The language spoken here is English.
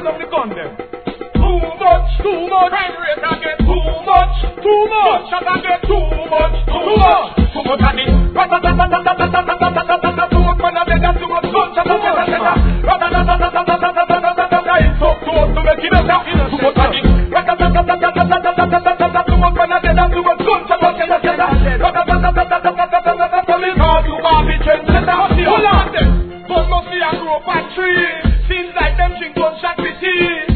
Ram down the gun them. Too much. Crime rate again. Too much. Shot again. Too much. Too much at it. Too much man a dead and too much gunshot a better. It's so close to make it better. Too much at it. Too much man a dead and too much gunshot a better. Because you are the trendsetter. Hold on them. But must be a grow factory. Seems like them drink gunshot with tea.